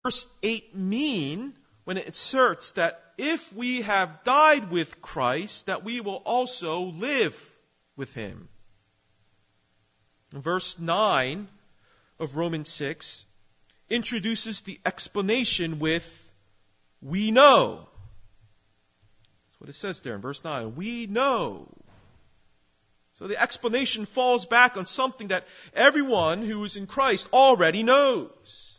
verse 8 mean when it asserts that if we have died with Christ, that we will also live with Him? Verse 9 of Romans 6 introduces the explanation with "we know." That's what it says there in verse 9. We know. So the explanation falls back on something that everyone who is in Christ already knows.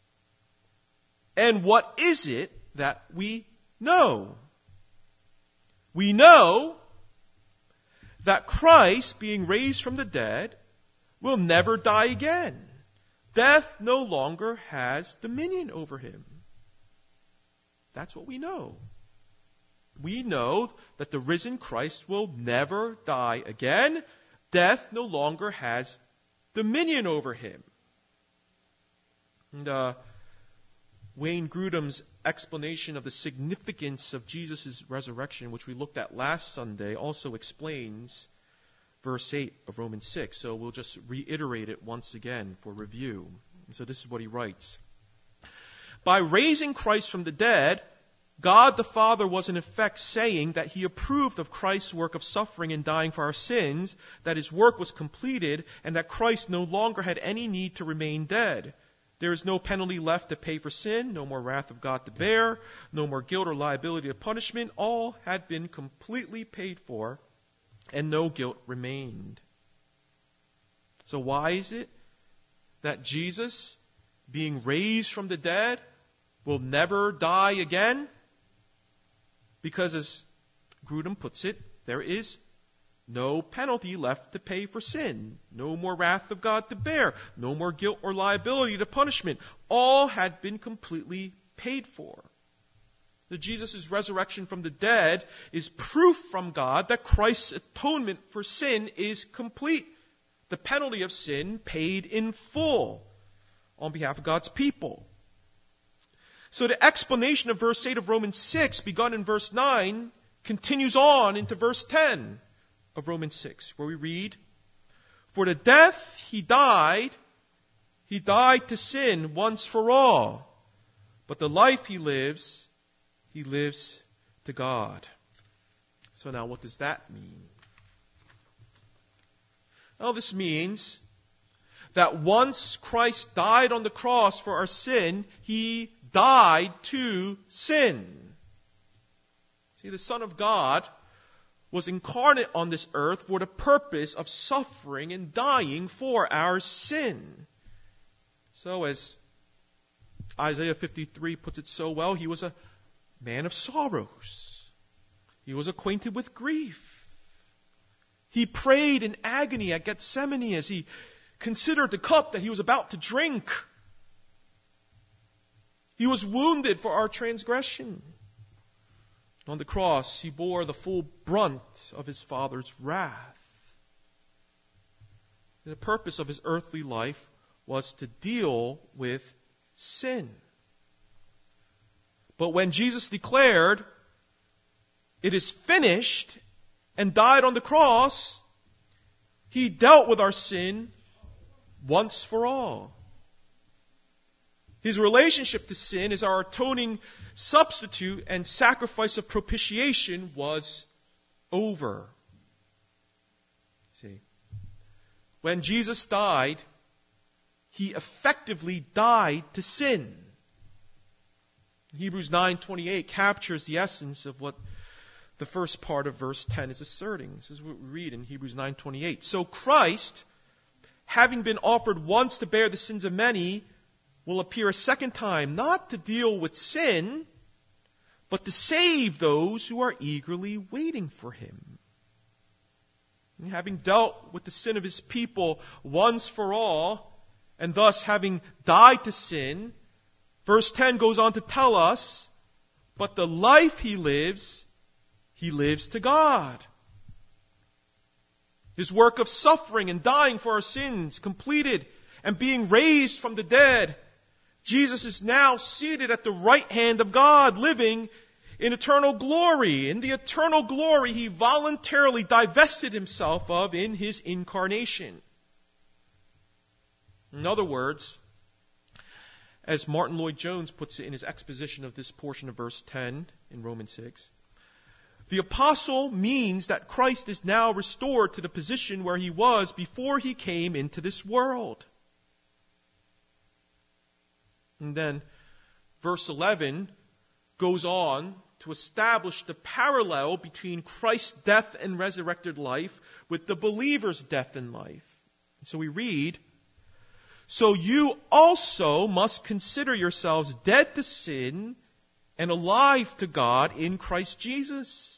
And what is it that we know? We know that Christ, being raised from the dead, will never die again. Death no longer has dominion over Him. That's what we know. We know that the risen Christ will never die again. Death no longer has dominion over Him. And Wayne Grudem's explanation of the significance of Jesus' resurrection, which we looked at last Sunday, also explains verse 8 of Romans 6. So we'll just reiterate it once again for review. And so this is what he writes. By raising Christ from the dead, God the Father was in effect saying that He approved of Christ's work of suffering and dying for our sins, that His work was completed, and that Christ no longer had any need to remain dead. There is no penalty left to pay for sin, no more wrath of God to bear, no more guilt or liability to punishment. All had been completely paid for, and no guilt remained. So why is it that Jesus, being raised from the dead, will never die again? Because, as Grudem puts it, there is no penalty left to pay for sin. No more wrath of God to bear. No more guilt or liability to punishment. All had been completely paid for. Jesus' resurrection from the dead is proof from God that Christ's atonement for sin is complete. The penalty of sin paid in full on behalf of God's people. So the explanation of verse 8 of Romans 6, begun in verse 9, continues on into verse 10 of Romans 6, where we read, "For the death He died to sin once for all. But the life He lives to God." So now what does that mean? Well, this means that once Christ died on the cross for our sin, He died to sin. See, the Son of God was incarnate on this earth for the purpose of suffering and dying for our sin. So as Isaiah 53 puts it so well, He was a man of sorrows. He was acquainted with grief. He prayed in agony at Gethsemane as He considered the cup that He was about to drink. He was wounded for our transgression. On the cross, He bore the full brunt of His Father's wrath. The purpose of His earthly life was to deal with sin. But when Jesus declared, "It is finished," and died on the cross, He dealt with our sin once for all. His relationship to sin as our atoning substitute and sacrifice of propitiation was over. See, when Jesus died, He effectively died to sin. Hebrews 9:28 captures the essence of what the first part of verse 10 is asserting. This is what we read in Hebrews 9:28. So Christ, having been offered once to bear the sins of many, will appear a second time, not to deal with sin, but to save those who are eagerly waiting for Him. And having dealt with the sin of His people once for all, and thus having died to sin, verse 10 goes on to tell us, but the life He lives to God. His work of suffering and dying for our sins completed and being raised from the dead, Jesus is now seated at the right hand of God, living in eternal glory. In the eternal glory He voluntarily divested Himself of in His incarnation. In other words, as Martin Lloyd-Jones puts it in his exposition of this portion of verse 10 in Romans 6. The apostle means that Christ is now restored to the position where he was before he came into this world. And then verse 11 goes on to establish the parallel between Christ's death and resurrected life with the believer's death and life. So we read, "So you also must consider yourselves dead to sin and alive to God in Christ Jesus."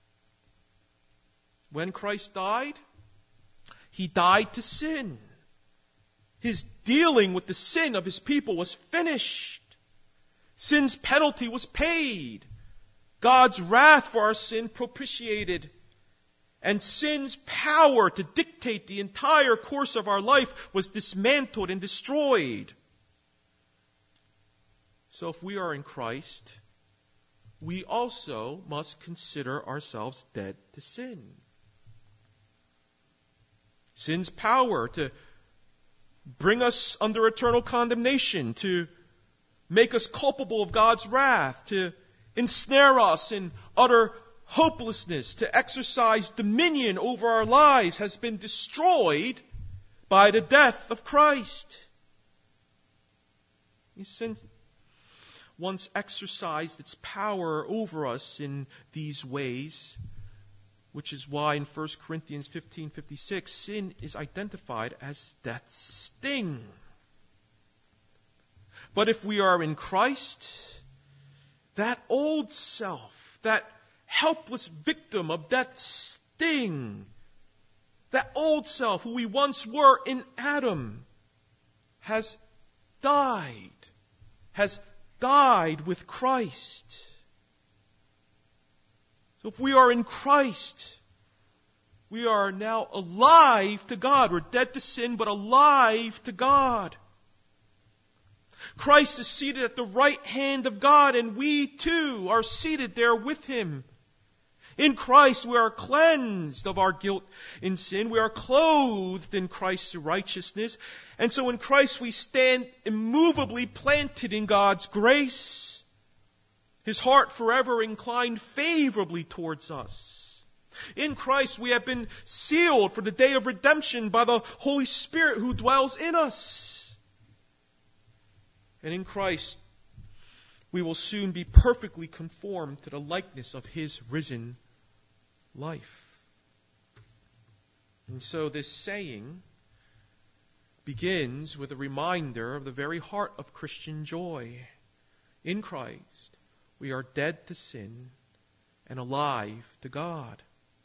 When Christ died, he died to sin. His dealing with the sin of his people was finished. Sin's penalty was paid. God's wrath for our sin propitiated. And sin's power to dictate the entire course of our life was dismantled and destroyed. So if we are in Christ, we also must consider ourselves dead to sin. Sin's power to bring us under eternal condemnation, to make us culpable of God's wrath, to ensnare us in utter hopelessness, to exercise dominion over our lives, has been destroyed by the death of Christ. Sin once exercised its power over us in these ways, which is why in 1 Corinthians 15:56, sin is identified as death's sting. But if we are in Christ, that old self, that helpless victim of death's sting, that old self who we once were in Adam, has died with Christ. So if we are in Christ, we are now alive to God. We're dead to sin, but alive to God. Christ is seated at the right hand of God, and we too are seated there with Him. In Christ we are cleansed of our guilt in sin. We are clothed in Christ's righteousness. And so in Christ we stand immovably planted in God's grace. His heart forever inclined favorably towards us. In Christ we have been sealed for the day of redemption by the Holy Spirit who dwells in us. And in Christ we will soon be perfectly conformed to the likeness of His risen life. And so this saying begins with a reminder of the very heart of Christian joy. In Christ we are dead to sin and alive to God.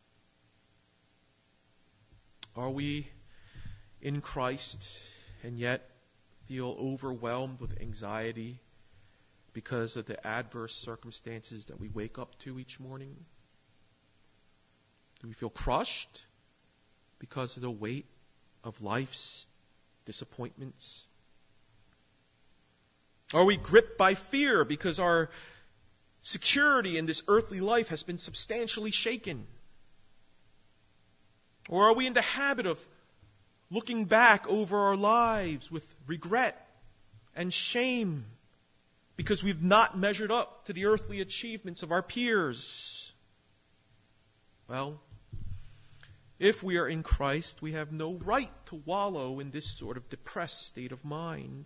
Are we in Christ and yet feel overwhelmed with anxiety because of the adverse circumstances that we wake up to each morning? Do we feel crushed because of the weight of life's disappointments? Are we gripped by fear because our security in this earthly life has been substantially shaken? Or are we in the habit of looking back over our lives with regret and shame because we've not measured up to the earthly achievements of our peers? Well, if we are in Christ, we have no right to wallow in this sort of depressed state of mind.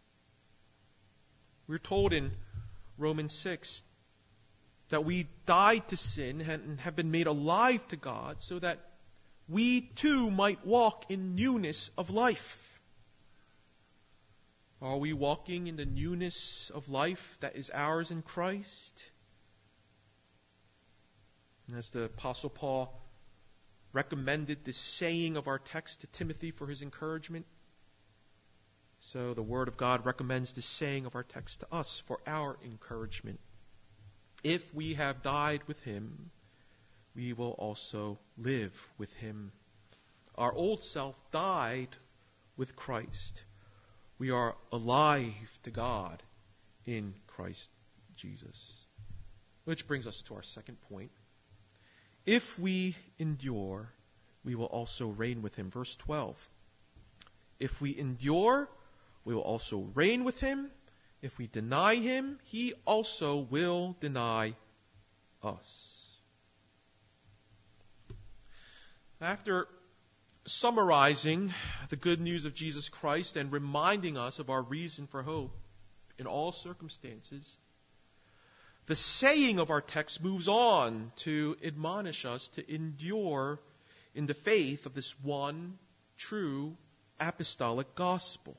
We're told in Romans 6 that we died to sin and have been made alive to God so that we too might walk in newness of life. Are we walking in the newness of life that is ours in Christ? And as the Apostle Paul recommended this saying of our text to Timothy for his encouragement, so the Word of God recommends this saying of our text to us for our encouragement. If we have died with Him, we will also live with Him. Our old self died with Christ. We are alive to God in Christ Jesus. Which brings us to our second point. If we endure, we will also reign with Him. Verse 12. If we endure, we will also reign with Him. If we deny him, he also will deny us. After summarizing the good news of Jesus Christ and reminding us of our reason for hope in all circumstances, the saying of our text moves on to admonish us to endure in the faith of this one true apostolic gospel.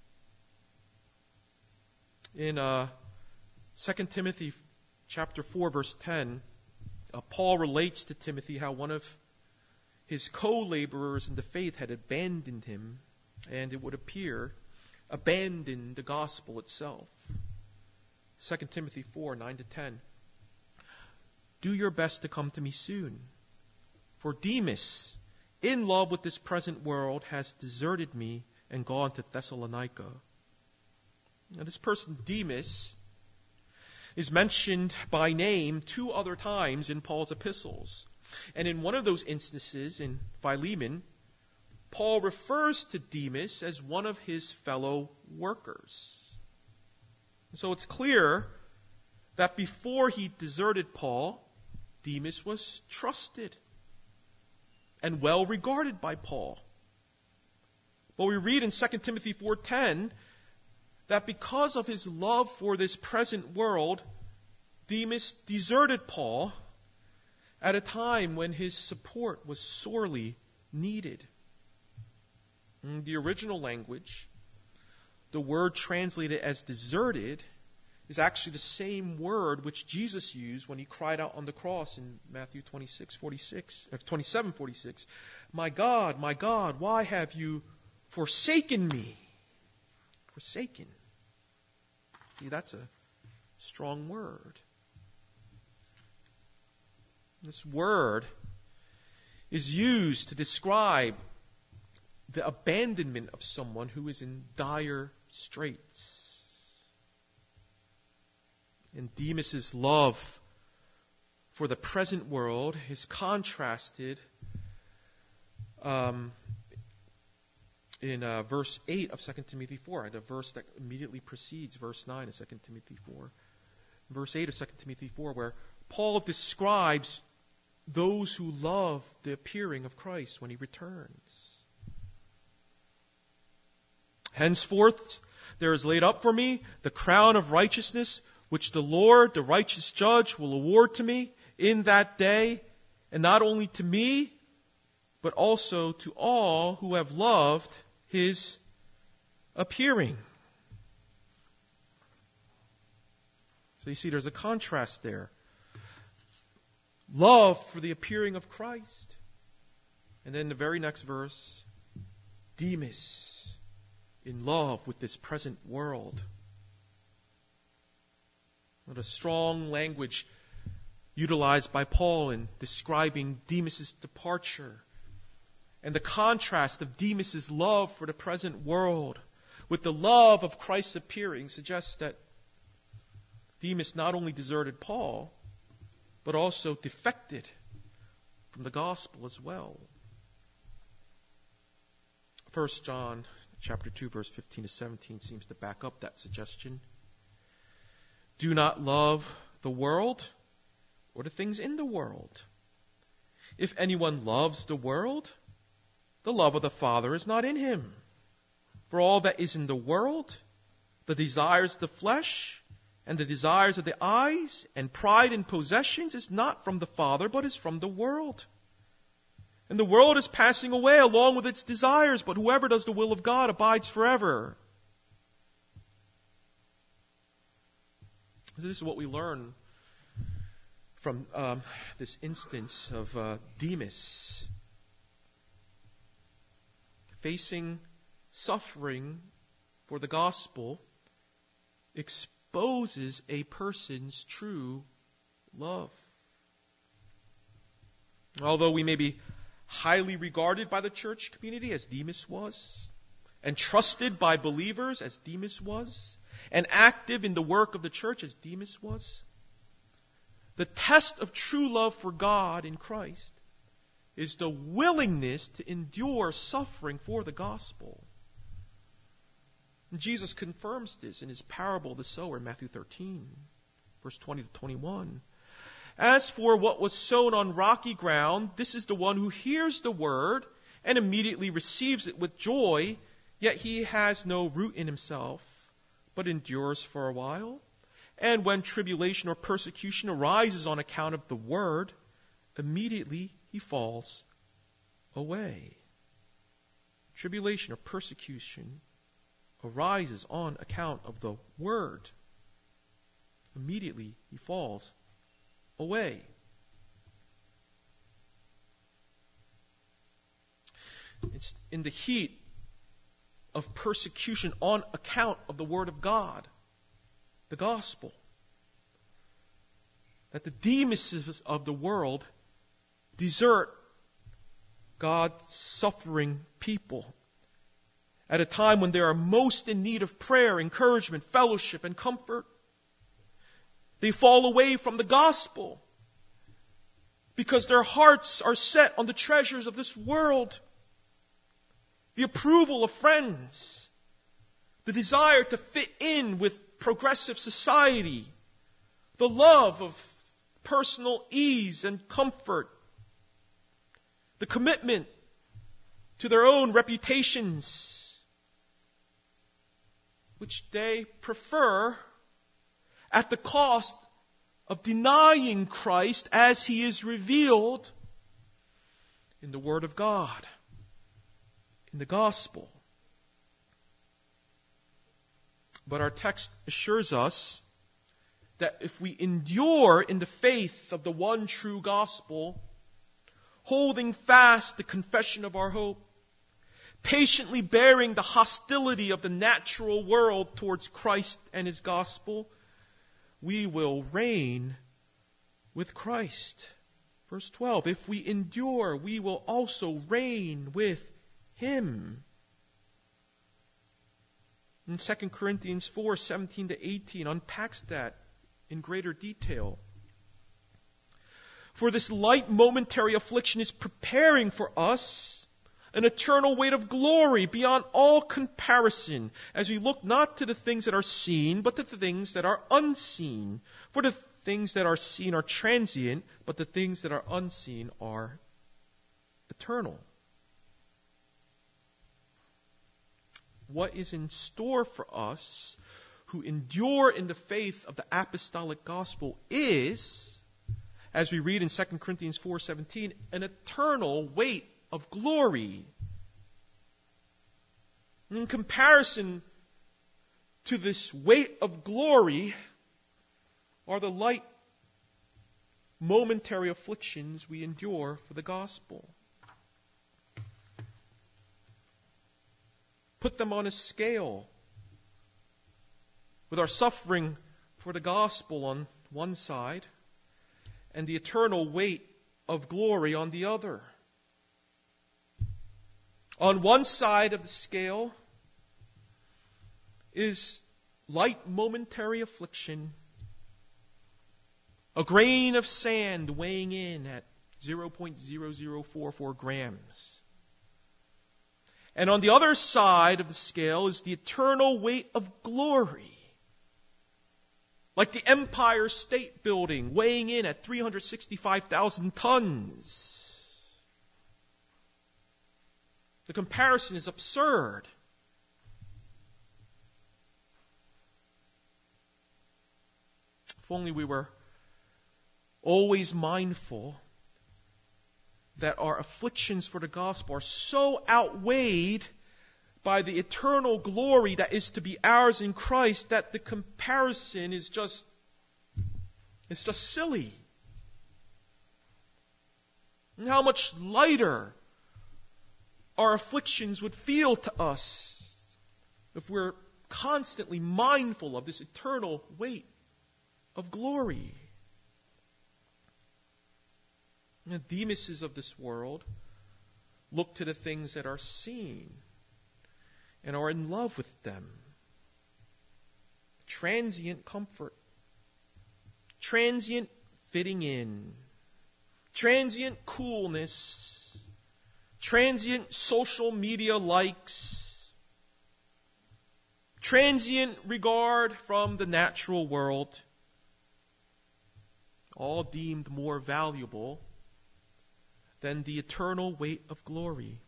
In 2 Timothy chapter 4, verse 10, Paul relates to Timothy how one of his co-laborers in the faith had abandoned him, and it would appear, abandoned the gospel itself. 2 Timothy 4, 9 to 10. Do your best to come to me soon, for Demas, in love with this present world, has deserted me and gone to Thessalonica. Now, this person, Demas, is mentioned by name 2 other times in Paul's epistles. And in one of those instances, in Philemon, Paul refers to Demas as one of his fellow workers. So it's clear that before he deserted Paul, Demas was trusted and well regarded by Paul. But we read in 2 Timothy 4:10 that because of his love for this present world, Demas deserted Paul at a time when his support was sorely needed. In the original language, the word translated as deserted is actually the same word which Jesus used when he cried out on the cross in Matthew 27:46. My God, why have you forsaken me? Forsaken. See, that's a strong word. This word is used to describe the abandonment of someone who is in dire straits. And Demas' love for the present world is contrasted in verse 8 of 2 Timothy 4, the verse that immediately precedes verse 9 of 2 Timothy 4. Verse 8 of 2 Timothy 4, where Paul describes those who love the appearing of Christ when he returns. Henceforth, there is laid up for me the crown of righteousness, which the Lord, the righteous judge, will award to me in that day, and not only to me, but also to all who have loved his appearing. So you see, there's a contrast there. Love for the appearing of Christ. And then the very next verse, Demas, in love with this present world. What a strong language utilized by Paul in describing Demas' departure. And the contrast of Demas' love for the present world with the love of Christ's appearing suggests that Demas not only deserted Paul, but also defected from the gospel as well. 1 John chapter 2, verse 15 to 17 seems to back up that suggestion. Do not love the world or the things in the world. If anyone loves the world, the love of the Father is not in him. For all that is in the world, the desires of the flesh and the desires of the eyes and pride in possessions is not from the Father, but is from the world. And the world is passing away along with its desires, but whoever does the will of God abides forever. So this is what we learn from this instance of Demas. Facing suffering for the gospel exposes a person's true love. Although we may be highly regarded by the church community as Demas was, and trusted by believers as Demas was, and active in the work of the church as Demas was, the test of true love for God in Christ is the willingness to endure suffering for the gospel. And Jesus confirms this in his parable of the sower in Matthew 13, verse 20 to 21. As for what was sown on rocky ground, this is the one who hears the word and immediately receives it with joy, yet he has no root in himself, but endures for a while. And when tribulation or persecution arises on account of the word, immediately he falls away. Tribulation or persecution arises on account of the word. Immediately he falls away. It's in the heat of persecution on account of the word of God, the gospel, that the demises of the world desert God's suffering people at a time when they are most in need of prayer, encouragement, fellowship, and comfort. They fall away from the gospel because their hearts are set on the treasures of this world, the approval of friends, the desire to fit in with progressive society, the love of personal ease and comfort, the commitment to their own reputations, which they prefer at the cost of denying Christ as he is revealed in the Word of God, in the gospel. But our text assures us that if we endure in the faith of the one true gospel, holding fast the confession of our hope, patiently bearing the hostility of the natural world towards Christ and his gospel, we will reign with Christ. Verse 12, if we endure, we will also reign with him. And 2 Corinthians 4, 17 to 18 unpacks that in greater detail. For this light momentary affliction is preparing for us an eternal weight of glory beyond all comparison, as we look not to the things that are seen, but to the things that are unseen. For the things that are seen are transient, but the things that are unseen are eternal. What is in store for us who endure in the faith of the apostolic gospel is, as we read in 2 Corinthians 4:17, an eternal weight of glory. In comparison to this weight of glory are the light momentary afflictions we endure for the gospel. Put them on a scale with our suffering for the gospel on one side and the eternal weight of glory on the other. On one side of the scale is light momentary affliction, a grain of sand weighing in at 0.0044 grams. And on the other side of the scale is the eternal weight of glory, like the Empire State Building weighing in at 365,000 tons. The comparison is absurd. If only we were always mindful that our afflictions for the gospel are so outweighed by the eternal glory that is to be ours in Christ that the comparison is just silly. And how much lighter our afflictions would feel to us if we're constantly mindful of this eternal weight of glory. The demises of this world look to the things that are seen and are in love with them. Transient comfort, transient fitting in, transient coolness, transient social media likes, transient regard from the natural world, all deemed more valuable than the eternal weight of glory,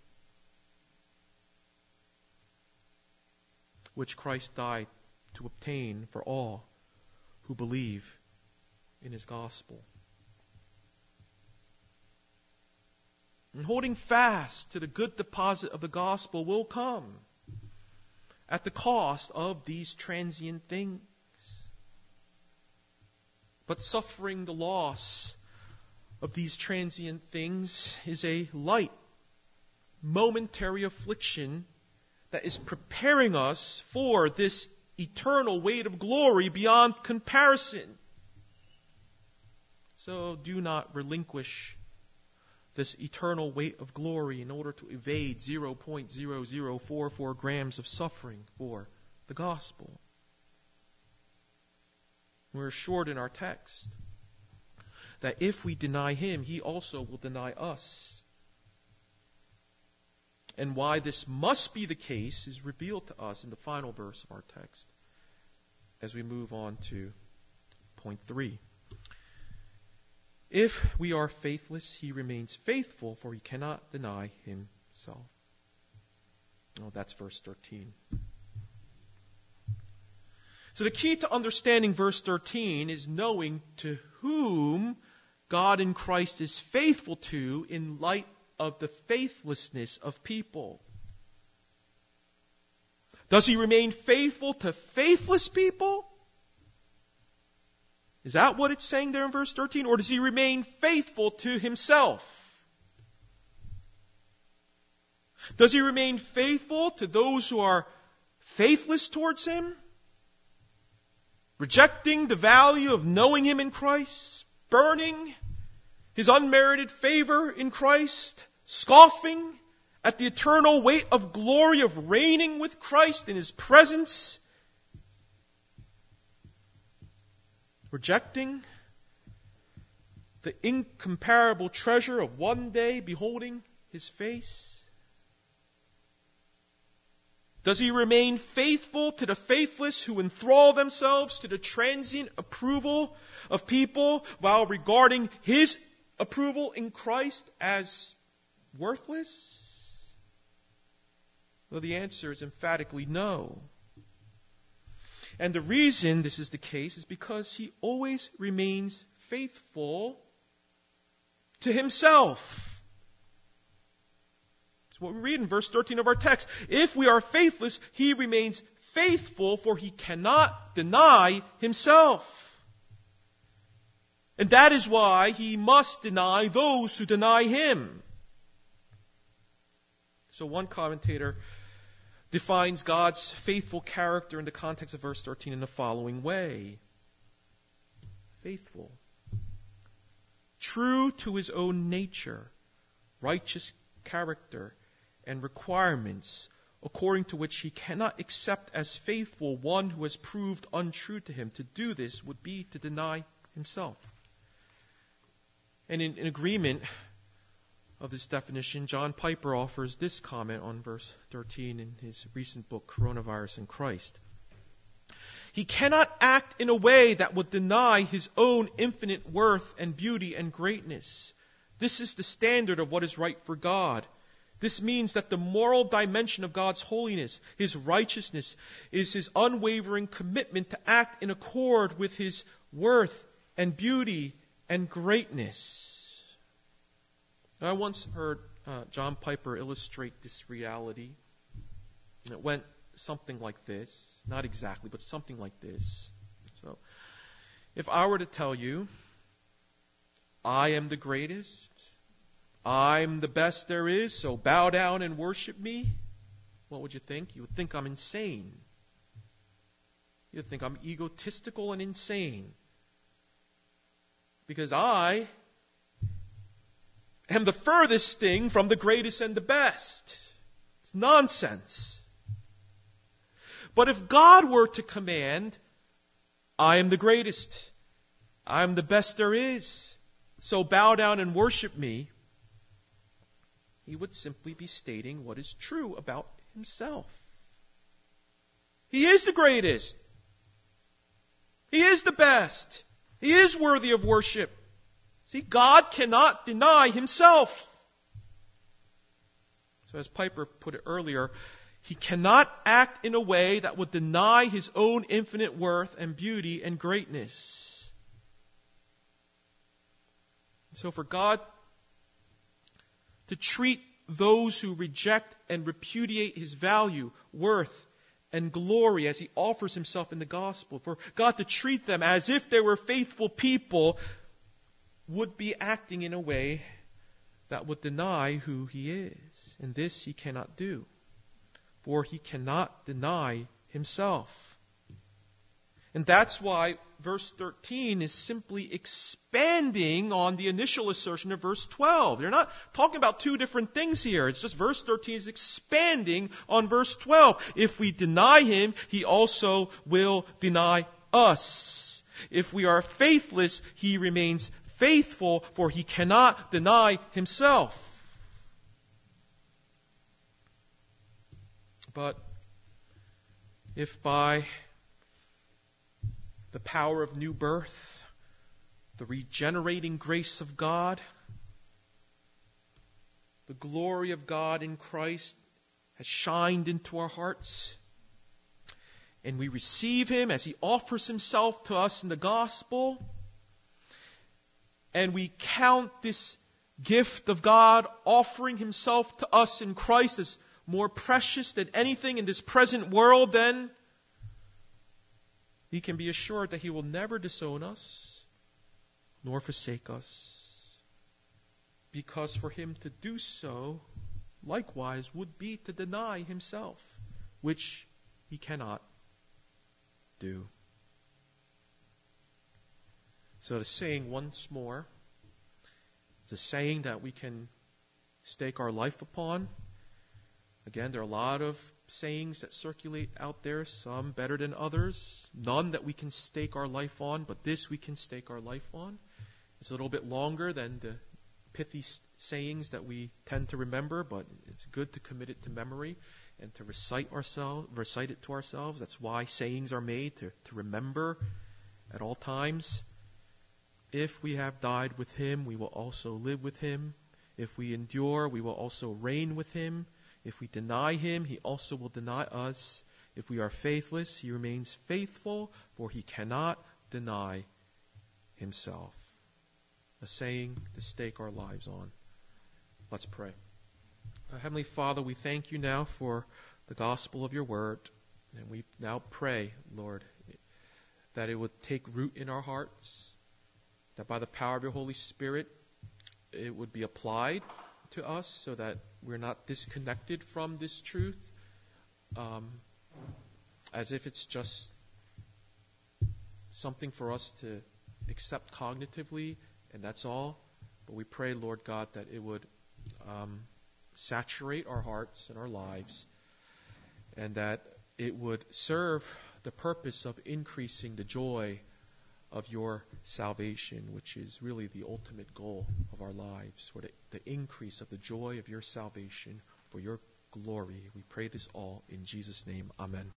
which Christ died to obtain for all who believe in His gospel. And holding fast to the good deposit of the gospel will come at the cost of these transient things. But suffering the loss of these transient things is a light, momentary affliction that is preparing us for this eternal weight of glory beyond comparison. So do not relinquish this eternal weight of glory in order to evade 0.0044 grams of suffering for the gospel. We're assured in our text that if we deny Him, He also will deny us. And why this must be the case is revealed to us in the final verse of our text as we move on to point 3. If we are faithless, He remains faithful, for He cannot deny Himself. Oh, that's verse 13. So the key to understanding verse 13 is knowing to whom God in Christ is faithful to in light of the faithlessness of people. Does He remain faithful to faithless people? Is that what it's saying there in verse 13? Or does He remain faithful to Himself? Does He remain faithful to those who are faithless towards Him? Rejecting the value of knowing Him in Christ? Spurning His unmerited favor in Christ? Scoffing at the eternal weight of glory of reigning with Christ in His presence? Rejecting the incomparable treasure of one day beholding His face? Does He remain faithful to the faithless who enthrall themselves to the transient approval of people while regarding His approval in Christ as worthless? Well, the answer is emphatically no. And the reason this is the case is because He always remains faithful to Himself. It's what we read in verse 13 of our text. If we are faithless, He remains faithful, for He cannot deny Himself. And that is why He must deny those who deny Him. So one commentator defines God's faithful character in the context of verse 13 in the following way. Faithful. True to His own nature, righteous character, and requirements, according to which He cannot accept as faithful one who has proved untrue to Him. To do this would be to deny Himself. And in agreement of this definition, John Piper offers this comment on verse 13 in his recent book, Coronavirus and Christ. He cannot act in a way that would deny His own infinite worth and beauty and greatness. This is the standard of what is right for God. This means that the moral dimension of God's holiness, His righteousness, is His unwavering commitment to act in accord with His worth and beauty and greatness. I once heard John Piper illustrate this reality. And it went something like this. Not exactly, but something like this. So, if I were to tell you, I am the greatest, I'm the best there is, so bow down and worship me, what would you think? You would think I'm insane. You'd think I'm egotistical and insane. Because I am the furthest thing from the greatest and the best. It's nonsense. But if God were to command, I am the greatest, I am the best there is, so bow down and worship me, He would simply be stating what is true about Himself. He is the greatest. He is the best. He is worthy of worship. See, God cannot deny himself. So as Piper put it earlier, he cannot act in a way that would deny his own infinite worth and beauty and greatness. So for God to treat those who reject and repudiate his value, worth, and glory as he offers himself in the gospel, for God to treat them as if they were faithful people, would be acting in a way that would deny who he is. And this he cannot do, for he cannot deny himself. And that's why verse 13 is simply expanding on the initial assertion of verse 12. They're not talking about two different things here. It's just verse 13 is expanding on verse 12. If we deny him, he also will deny us. If we are faithless, he remains faithful, for he cannot deny himself. But if by the power of new birth, the regenerating grace of God, the glory of God in Christ has shined into our hearts, and we receive him as he offers himself to us in the gospel, and we count this gift of God offering himself to us in Christ as more precious than anything in this present world, then we can be assured that he will never disown us, nor forsake us. Because for him to do so, likewise, would be to deny himself, which he cannot do. So the saying once more, it's a saying that we can stake our life upon. Again, there are a lot of sayings that circulate out there, some better than others, none that we can stake our life on, but this we can stake our life on. It's a little bit longer than the pithy sayings that we tend to remember, but it's good to commit it to memory and to recite it to ourselves. That's why sayings are made, to remember at all times. If we have died with him, we will also live with him. If we endure, we will also reign with him. If we deny him, he also will deny us. If we are faithless, he remains faithful, for he cannot deny himself. A saying to stake our lives on. Let's pray. Heavenly Father, we thank you now for the gospel of your word. And we now pray, Lord, that it would take root in our hearts, that by the power of your Holy Spirit, it would be applied to us so that we're not disconnected from this truth, as if it's just something for us to accept cognitively, and that's all. But we pray, Lord God, that it would saturate our hearts and our lives, and that it would serve the purpose of increasing the joy of your salvation, which is really the ultimate goal of our lives, for the increase of the joy of your salvation for your glory. We pray this all in Jesus' name. Amen.